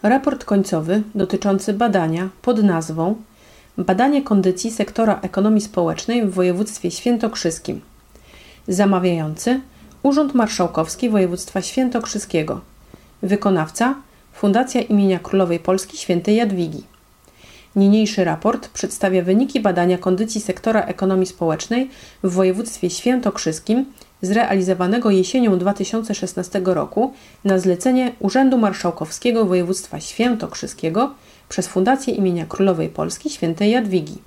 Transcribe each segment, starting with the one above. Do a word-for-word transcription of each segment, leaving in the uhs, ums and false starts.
Raport końcowy dotyczący badania pod nazwą Badanie kondycji sektora ekonomii społecznej w województwie świętokrzyskim. Zamawiający Urząd Marszałkowski Województwa Świętokrzyskiego. Wykonawca Fundacja imienia Królowej Polski Świętej Jadwigi. Niniejszy raport przedstawia wyniki badania kondycji sektora ekonomii społecznej w województwie świętokrzyskim zrealizowanego jesienią dwa tysiące szesnastego roku na zlecenie Urzędu Marszałkowskiego Województwa Świętokrzyskiego przez Fundację imienia Królowej Polski Świętej Jadwigi.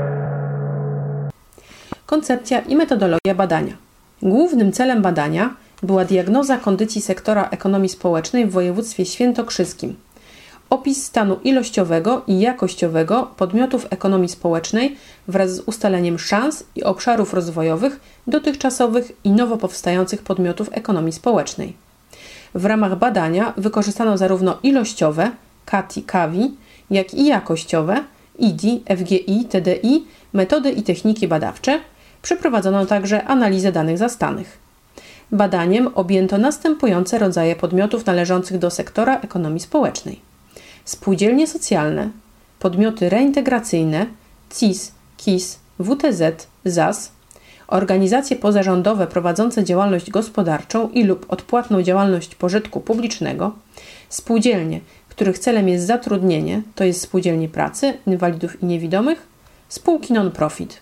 Koncepcja i metodologia badania. Głównym celem badania była diagnoza kondycji sektora ekonomii społecznej w województwie świętokrzyskim, opis stanu ilościowego i jakościowego podmiotów ekonomii społecznej wraz z ustaleniem szans i obszarów rozwojowych dotychczasowych i nowo powstających podmiotów ekonomii społecznej. W ramach badania wykorzystano zarówno ilościowe K A T I, K A W I, jak i jakościowe I D I, F G I, T D I, metody i techniki badawcze. Przeprowadzono także analizę danych zastanych. Badaniem objęto następujące rodzaje podmiotów należących do sektora ekonomii społecznej: spółdzielnie socjalne, podmioty reintegracyjne, C I S, K I S, W T Z, Z A S, organizacje pozarządowe prowadzące działalność gospodarczą i lub odpłatną działalność pożytku publicznego, spółdzielnie, których celem jest zatrudnienie, to jest spółdzielnie pracy, inwalidów i niewidomych, spółki non-profit.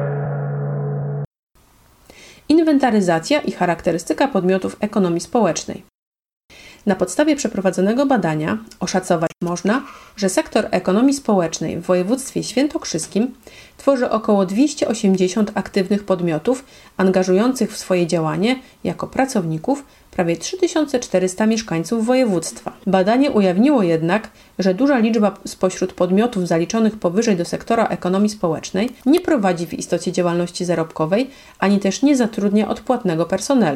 Inwentaryzacja i charakterystyka podmiotów ekonomii społecznej. Na podstawie przeprowadzonego badania oszacować można, że sektor ekonomii społecznej w województwie świętokrzyskim tworzy około dwieście osiemdziesiąt aktywnych podmiotów angażujących w swoje działanie jako pracowników prawie trzy tysiące czterysta mieszkańców województwa. Badanie ujawniło jednak, że duża liczba spośród podmiotów zaliczonych powyżej do sektora ekonomii społecznej nie prowadzi w istocie działalności zarobkowej, ani też nie zatrudnia odpłatnego personelu.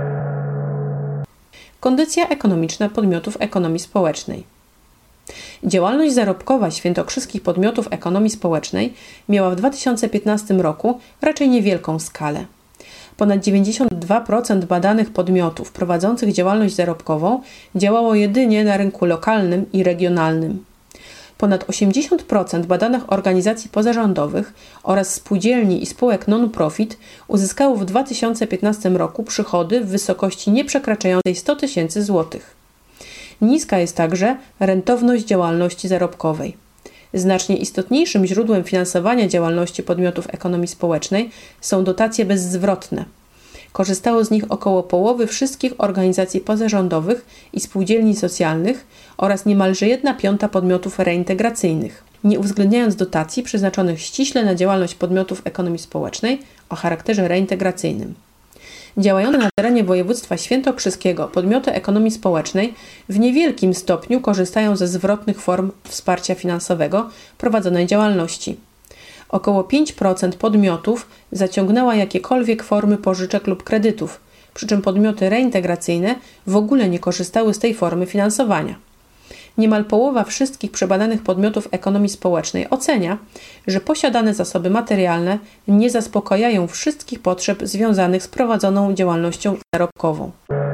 Kondycja ekonomiczna podmiotów ekonomii społecznej. Działalność zarobkowa świętokrzyskich podmiotów ekonomii społecznej miała w dwa tysiące piętnastym roku raczej niewielką skalę. Ponad dziewięćdziesiąt dwa procent badanych podmiotów prowadzących działalność zarobkową działało jedynie na rynku lokalnym i regionalnym. Ponad osiemdziesiąt procent badanych organizacji pozarządowych oraz spółdzielni i spółek non-profit uzyskało w dwa tysiące piętnastym roku przychody w wysokości nieprzekraczającej sto tysięcy złotych. Niska jest także rentowność działalności zarobkowej. Znacznie istotniejszym źródłem finansowania działalności podmiotów ekonomii społecznej są dotacje bezzwrotne. Korzystało z nich około połowy wszystkich organizacji pozarządowych i spółdzielni socjalnych oraz niemalże jedna piąta podmiotów reintegracyjnych, nie uwzględniając dotacji przeznaczonych ściśle na działalność podmiotów ekonomii społecznej o charakterze reintegracyjnym. Działające na terenie województwa świętokrzyskiego podmioty ekonomii społecznej w niewielkim stopniu korzystają ze zwrotnych form wsparcia finansowego prowadzonej działalności. Około pięć procent podmiotów zaciągnęła jakiekolwiek formy pożyczek lub kredytów, przy czym podmioty reintegracyjne w ogóle nie korzystały z tej formy finansowania. Niemal połowa wszystkich przebadanych podmiotów ekonomii społecznej ocenia, że posiadane zasoby materialne nie zaspokajają wszystkich potrzeb związanych z prowadzoną działalnością zarobkową.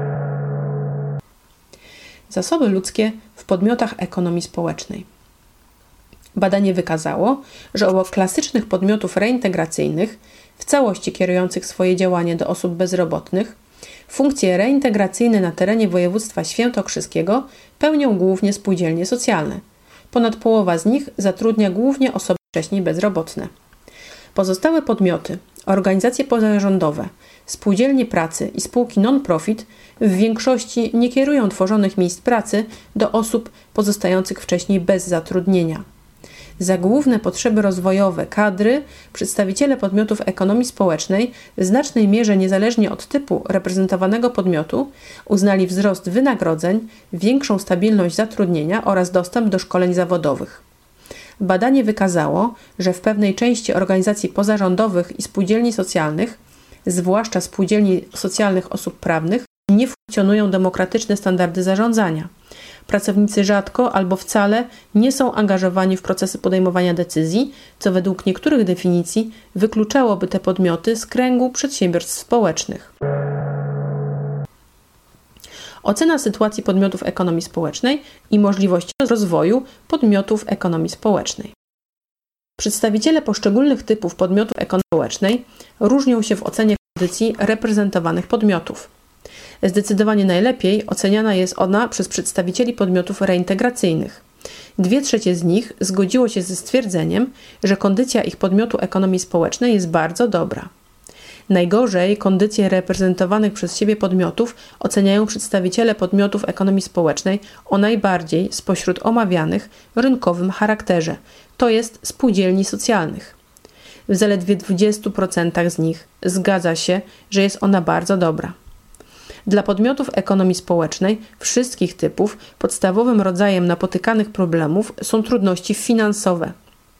Zasoby ludzkie w podmiotach ekonomii społecznej. Badanie wykazało, że obok klasycznych podmiotów reintegracyjnych, w całości kierujących swoje działanie do osób bezrobotnych, funkcje reintegracyjne na terenie województwa świętokrzyskiego pełnią głównie spółdzielnie socjalne. Ponad połowa z nich zatrudnia głównie osoby wcześniej bezrobotne. Pozostałe podmioty, organizacje pozarządowe, spółdzielnie pracy i spółki non-profit w większości nie kierują tworzonych miejsc pracy do osób pozostających wcześniej bez zatrudnienia. Za główne potrzeby rozwojowe kadry przedstawiciele podmiotów ekonomii społecznej w znacznej mierze niezależnie od typu reprezentowanego podmiotu uznali wzrost wynagrodzeń, większą stabilność zatrudnienia oraz dostęp do szkoleń zawodowych. Badanie wykazało, że w pewnej części organizacji pozarządowych i spółdzielni socjalnych, zwłaszcza spółdzielni socjalnych osób prawnych, nie funkcjonują demokratyczne standardy zarządzania. Pracownicy rzadko albo wcale nie są angażowani w procesy podejmowania decyzji, co według niektórych definicji wykluczałoby te podmioty z kręgu przedsiębiorstw społecznych. ocena sytuacji podmiotów ekonomii społecznej i możliwości rozwoju podmiotów ekonomii społecznej. Przedstawiciele poszczególnych typów podmiotów ekonomii społecznej różnią się w ocenie kondycji reprezentowanych podmiotów. Zdecydowanie najlepiej oceniana jest ona przez przedstawicieli podmiotów reintegracyjnych. Dwie trzecie z nich zgodziło się ze stwierdzeniem, że kondycja ich podmiotu ekonomii społecznej jest bardzo dobra. Najgorzej kondycję reprezentowanych przez siebie podmiotów oceniają przedstawiciele podmiotów ekonomii społecznej o najbardziej spośród omawianych rynkowym charakterze, to jest spółdzielni socjalnych. W zaledwie dwudziestu procentach z nich zgadza się, że jest ona bardzo dobra. Dla podmiotów ekonomii społecznej wszystkich typów podstawowym rodzajem napotykanych problemów są trudności finansowe.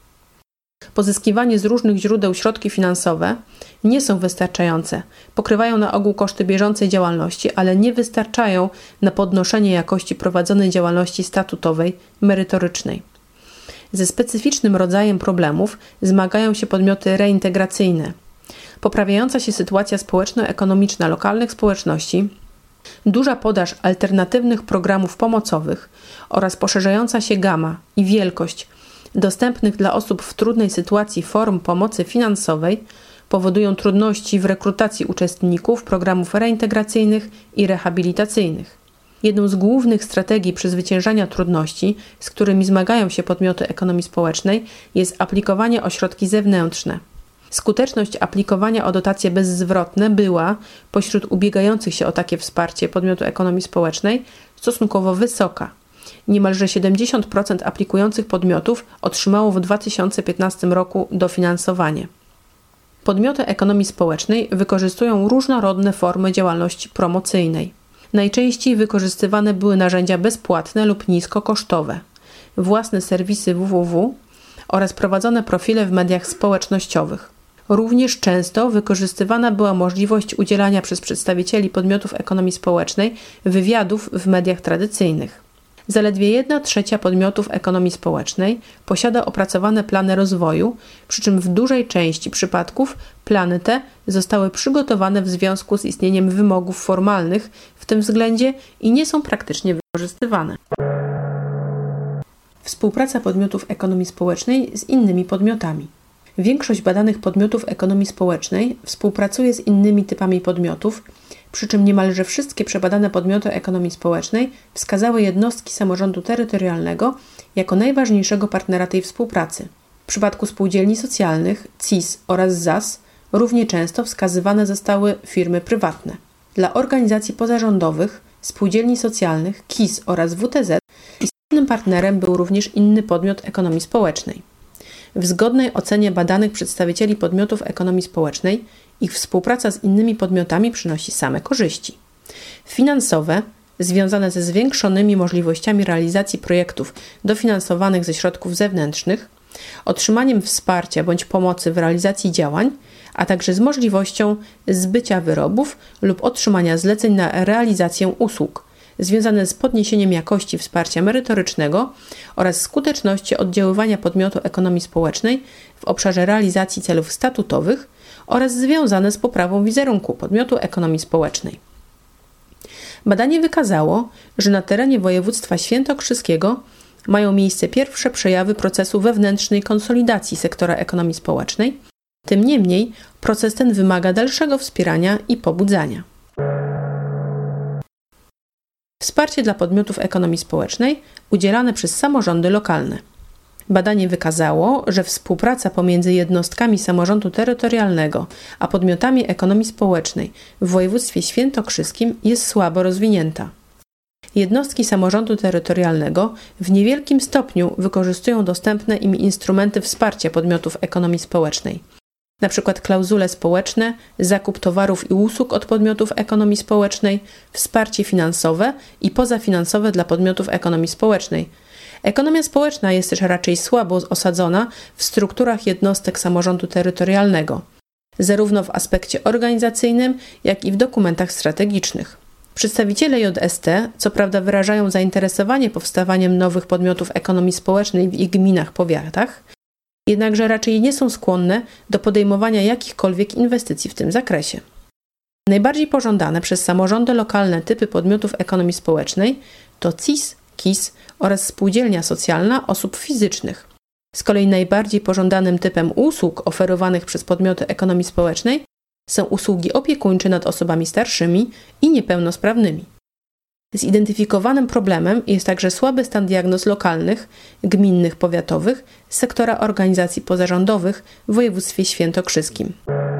Pozyskiwanie z różnych źródeł środki finansowe nie są wystarczające. Pokrywają na ogół koszty bieżącej działalności, ale nie wystarczają na podnoszenie jakości prowadzonej działalności statutowej, merytorycznej. Ze specyficznym rodzajem problemów zmagają się podmioty reintegracyjne. Poprawiająca się sytuacja społeczno-ekonomiczna lokalnych społeczności, duża podaż alternatywnych programów pomocowych oraz poszerzająca się gama i wielkość dostępnych dla osób w trudnej sytuacji form pomocy finansowej powodują trudności w rekrutacji uczestników programów reintegracyjnych i rehabilitacyjnych. Jedną z głównych strategii przezwyciężania trudności, z którymi zmagają się podmioty ekonomii społecznej, jest aplikowanie o środki zewnętrzne. Skuteczność aplikowania o dotacje bezzwrotne była, pośród ubiegających się o takie wsparcie podmiotu ekonomii społecznej, stosunkowo wysoka. Niemalże siedemdziesiąt procent aplikujących podmiotów otrzymało w dwa tysiące piętnastym roku dofinansowanie. Podmioty ekonomii społecznej wykorzystują różnorodne formy działalności promocyjnej. Najczęściej wykorzystywane były narzędzia bezpłatne lub niskokosztowe, własne serwisy www oraz prowadzone profile w mediach społecznościowych. Również często wykorzystywana była możliwość udzielania przez przedstawicieli podmiotów ekonomii społecznej wywiadów w mediach tradycyjnych. Zaledwie jedna trzecia podmiotów ekonomii społecznej posiada opracowane plany rozwoju, przy czym w dużej części przypadków plany te zostały przygotowane w związku z istnieniem wymogów formalnych w tym względzie i nie są praktycznie wykorzystywane. Współpraca podmiotów ekonomii społecznej z innymi podmiotami. Większość badanych podmiotów ekonomii społecznej współpracuje z innymi typami podmiotów, przy czym niemalże wszystkie przebadane podmioty ekonomii społecznej wskazały jednostki samorządu terytorialnego jako najważniejszego partnera tej współpracy. W przypadku spółdzielni socjalnych, C I S oraz Z A S równie często wskazywane zostały firmy prywatne. Dla organizacji pozarządowych, spółdzielni socjalnych, K I S oraz W T Z istotnym partnerem był również inny podmiot ekonomii społecznej. W zgodnej ocenie badanych przedstawicieli podmiotów ekonomii społecznej ich współpraca z innymi podmiotami przynosi same korzyści. Finansowe, związane ze zwiększonymi możliwościami realizacji projektów dofinansowanych ze środków zewnętrznych, otrzymaniem wsparcia bądź pomocy w realizacji działań, a także z możliwością zbycia wyrobów lub otrzymania zleceń na realizację usług, związane z podniesieniem jakości wsparcia merytorycznego oraz skuteczności oddziaływania podmiotu ekonomii społecznej w obszarze realizacji celów statutowych oraz związane z poprawą wizerunku podmiotu ekonomii społecznej. Badanie wykazało, że na terenie województwa świętokrzyskiego mają miejsce pierwsze przejawy procesu wewnętrznej konsolidacji sektora ekonomii społecznej. Tym niemniej proces ten wymaga dalszego wspierania i pobudzania. Wsparcie dla podmiotów ekonomii społecznej udzielane przez samorządy lokalne. Badanie wykazało, że współpraca pomiędzy jednostkami samorządu terytorialnego a podmiotami ekonomii społecznej w województwie świętokrzyskim jest słabo rozwinięta. Jednostki samorządu terytorialnego w niewielkim stopniu wykorzystują dostępne im instrumenty wsparcia podmiotów ekonomii społecznej, np. klauzule społeczne, zakup towarów i usług od podmiotów ekonomii społecznej, wsparcie finansowe i pozafinansowe dla podmiotów ekonomii społecznej. Ekonomia społeczna jest też raczej słabo osadzona w strukturach jednostek samorządu terytorialnego, zarówno w aspekcie organizacyjnym, jak i w dokumentach strategicznych. Przedstawiciele J S T co prawda wyrażają zainteresowanie powstawaniem nowych podmiotów ekonomii społecznej w ich gminach, powiatach, jednakże raczej nie są skłonne do podejmowania jakichkolwiek inwestycji w tym zakresie. Najbardziej pożądane przez samorządy lokalne typy podmiotów ekonomii społecznej to C I S, K I S oraz spółdzielnia socjalna osób fizycznych. Z kolei najbardziej pożądanym typem usług oferowanych przez podmioty ekonomii społecznej są usługi opiekuńcze nad osobami starszymi i niepełnosprawnymi. Zidentyfikowanym problemem jest także słaby stan diagnoz lokalnych, gminnych, powiatowych z sektora organizacji pozarządowych w województwie świętokrzyskim.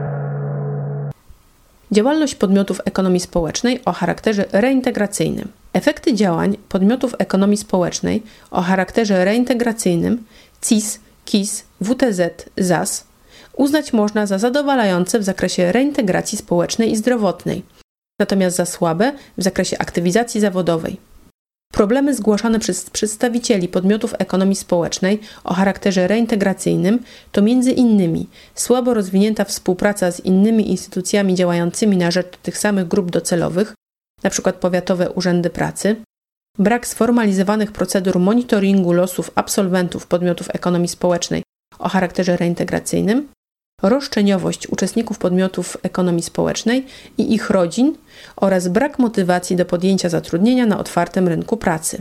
Działalność podmiotów ekonomii społecznej o charakterze reintegracyjnym. Efekty działań podmiotów ekonomii społecznej o charakterze reintegracyjnym C I S, K I S, W T Z, Z A S uznać można za zadowalające w zakresie reintegracji społecznej i zdrowotnej, natomiast za słabe w zakresie aktywizacji zawodowej. Problemy zgłaszane przez przedstawicieli podmiotów ekonomii społecznej o charakterze reintegracyjnym to między innymi słabo rozwinięta współpraca z innymi instytucjami działającymi na rzecz tych samych grup docelowych, np. powiatowe urzędy pracy, brak sformalizowanych procedur monitoringu losów absolwentów podmiotów ekonomii społecznej o charakterze reintegracyjnym, roszczeniowość uczestników podmiotów ekonomii społecznej i ich rodzin oraz brak motywacji do podjęcia zatrudnienia na otwartym rynku pracy.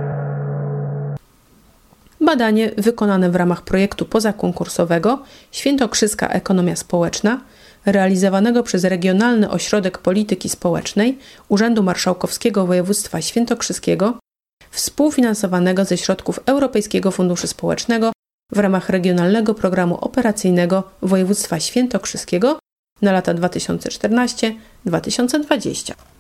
Badanie wykonane w ramach projektu pozakonkursowego Świętokrzyska Ekonomia Społeczna, realizowanego przez Regionalny Ośrodek Polityki Społecznej Urzędu Marszałkowskiego Województwa Świętokrzyskiego, współfinansowanego ze środków Europejskiego Funduszu Społecznego w ramach Regionalnego Programu Operacyjnego Województwa Świętokrzyskiego na lata dwa tysiące czternaście do dwa tysiące dwudziestego.